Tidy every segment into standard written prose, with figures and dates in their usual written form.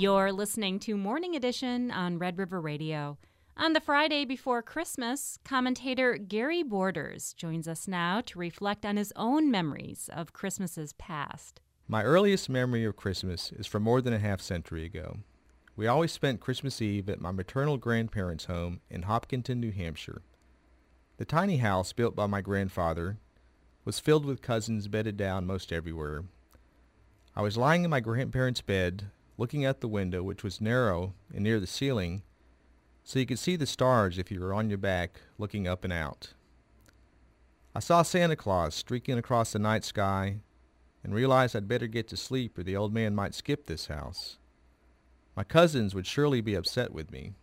You're listening to Morning Edition on Red River Radio. On the Friday before Christmas, commentator Gary Borders joins us now to reflect on his own memories of Christmases past. My earliest memory of Christmas is from more than a half-century ago. We always spent Christmas Eve at my maternal grandparents' home in Hopkinton, New Hampshire. The tiny house built by my grandfather was filled with cousins bedded down most everywhere. I was lying in my grandparents' bed, looking out the window, which was narrow and near the ceiling, so you could see the stars if you were on your back looking up and out. I saw Santa Claus streaking across the night sky and realized I'd better get to sleep or the old man might skip this house. My cousins would surely be upset with me.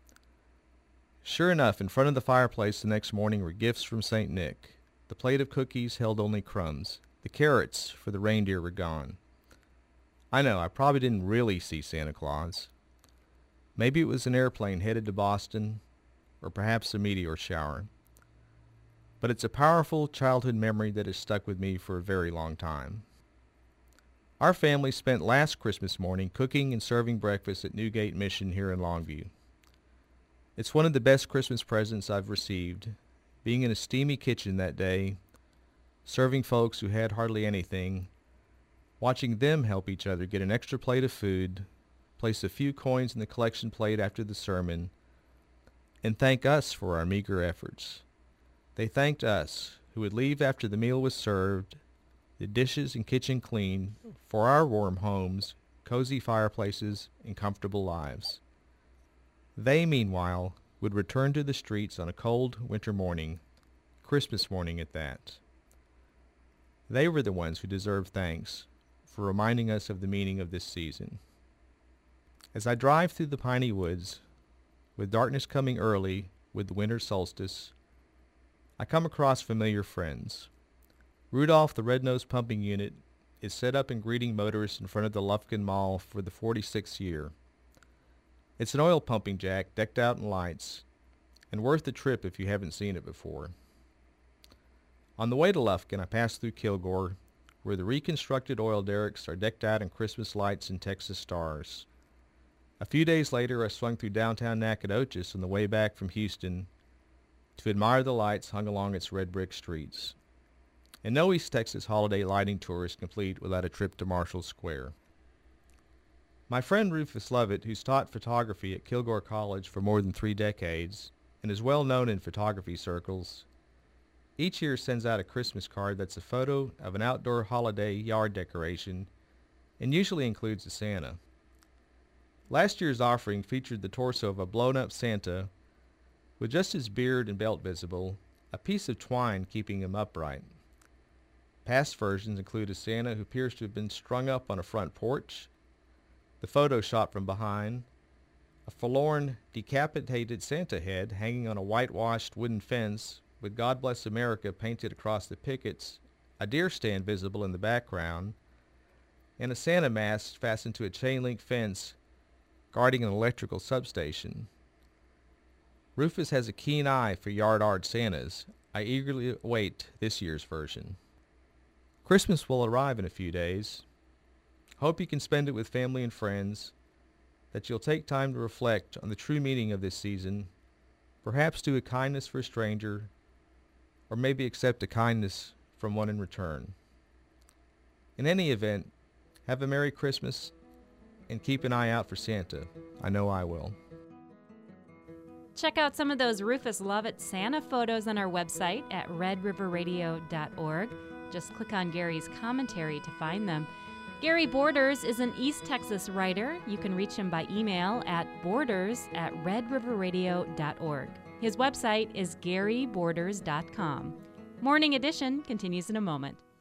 Sure enough, in front of the fireplace the next morning were gifts from St. Nick. The plate of cookies held only crumbs. The carrots for the reindeer were gone. I know, I probably didn't really see Santa Claus. Maybe it was an airplane headed to Boston, or perhaps a meteor shower. But it's a powerful childhood memory that has stuck with me for a very long time. Our family spent last Christmas morning cooking and serving breakfast at Newgate Mission here in Longview. It's one of the best Christmas presents I've received, being in a steamy kitchen that day, serving folks who had hardly anything, watching them help each other get an extra plate of food, place a few coins in the collection plate after the sermon, and thank us for our meager efforts. They thanked us, who would leave after the meal was served, the dishes and kitchen clean, for our warm homes, cozy fireplaces, and comfortable lives. They, meanwhile, would return to the streets on a cold winter morning, Christmas morning at that. They were the ones who deserved thanks for reminding us of the meaning of this season. As I drive through the piney woods, with darkness coming early with the winter solstice, I come across familiar friends. Rudolph, the red-nosed pumping unit, is set up and greeting motorists in front of the Lufkin Mall for the 46th year. It's an oil pumping jack decked out in lights, and worth the trip if you haven't seen it before. On the way to Lufkin, I pass through Kilgore, where the reconstructed oil derricks are decked out in Christmas lights and Texas stars. A few days later, I swung through downtown Nacogdoches on the way back from Houston to admire the lights hung along its red brick streets. And no East Texas holiday lighting tour is complete without a trip to Marshall Square. My friend Rufus Lovett, who's taught photography at Kilgore College for more than 3 decades and is well known in photography circles, each year sends out a Christmas card that's a photo of an outdoor holiday yard decoration and usually includes a Santa. Last year's offering featured the torso of a blown-up Santa with just his beard and belt visible, a piece of twine keeping him upright. Past versions include a Santa who appears to have been strung up on a front porch, the photo shot from behind, a forlorn, decapitated Santa head hanging on a whitewashed wooden fence with God Bless America painted across the pickets, a deer stand visible in the background, and a Santa mask fastened to a chain-link fence guarding an electrical substation. Rufus has a keen eye for yard art Santas. I eagerly await this year's version. Christmas will arrive in a few days. Hope you can spend it with family and friends, that you'll take time to reflect on the true meaning of this season, perhaps do a kindness for a stranger, or maybe accept a kindness from one in return. In any event, have a Merry Christmas and keep an eye out for Santa. I know I will. Check out some of those Rufus Lovett Santa photos on our website at redriverradio.org. Just click on Gary's commentary to find them. Gary Borders is an East Texas writer. You can reach him by email at borders@redriverradio.org. His website is garyborders.com. Morning Edition continues in a moment.